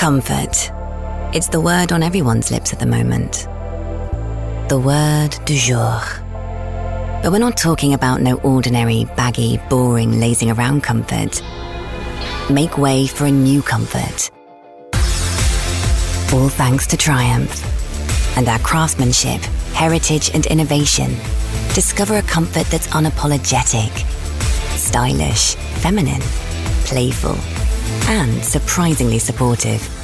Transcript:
Comfort. It's the word on everyone's lips at the moment. The word du jour. But we're not talking about no ordinary, baggy, boring, lazing around comfort. Make way for a new comfort. All thanks to Triumph and our craftsmanship, heritage and innovation. Discover a comfort that's unapologetic, stylish, feminine, playful, and surprisingly supportive.